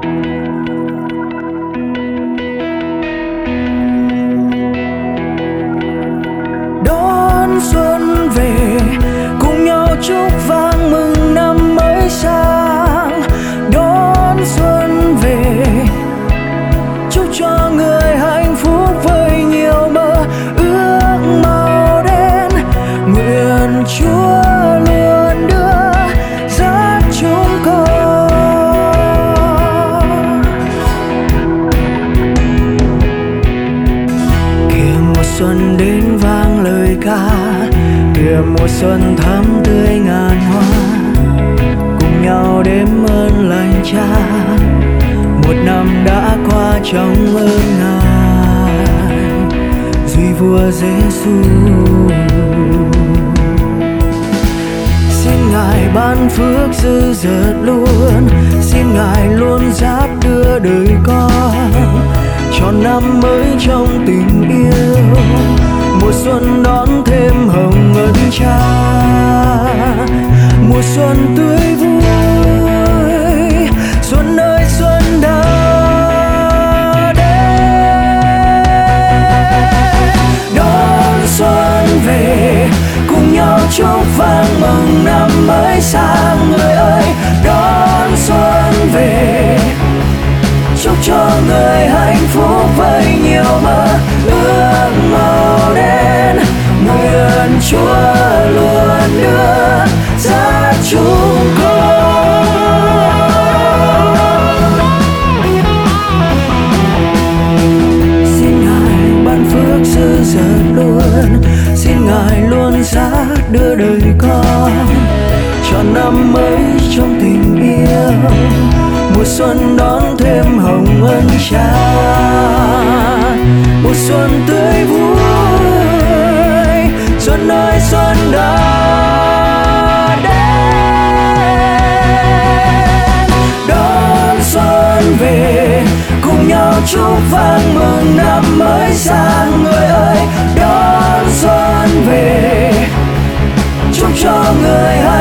Đón xuân về cùng nhau chúc vang mừng năm mới sang. Đón xuân về chúc cho người hạnh phúc với nhiều mơ ước màu đen. Nguyện Chúa luôn đưa dắt chúng con. Kìa mùa xuân đến vang lời ca, kìa mùa xuân thắm tươi ngàn hoa, cùng nhau đếm ơn lành Cha. Một năm đã qua trong ơn Ngài, duy vua Giêsu. Xin Ngài ban phước dư dật luôn, xin Ngài luôn dắt đưa đời con tròn năm mới trong tình yêu. Mùa xuân đón thêm hồng ân Cha, mùa xuân tươi vui, xuân ơi xuân đã đến. Đón xuân về cùng nhau chúc vang mừng năm mới sang. Người ơi đón xuân về chúc cho người hạnh phúc với nhiều mơ ước màu đen. Nguyện Chúa luôn đưa dắt chúng con. Xin Ngài ban phước dư dật luôn, xin Ngài luôn dắt đưa đời con tròn năm mới trong tình yêu. Mùa xuân đón thêm hồng ân Cha, mùa xuân tươi vui, xuân ơi xuân đã đến. Đón xuân về cùng nhau chúc vang mừng năm mới sang. Người ơi đón xuân về chúc cho người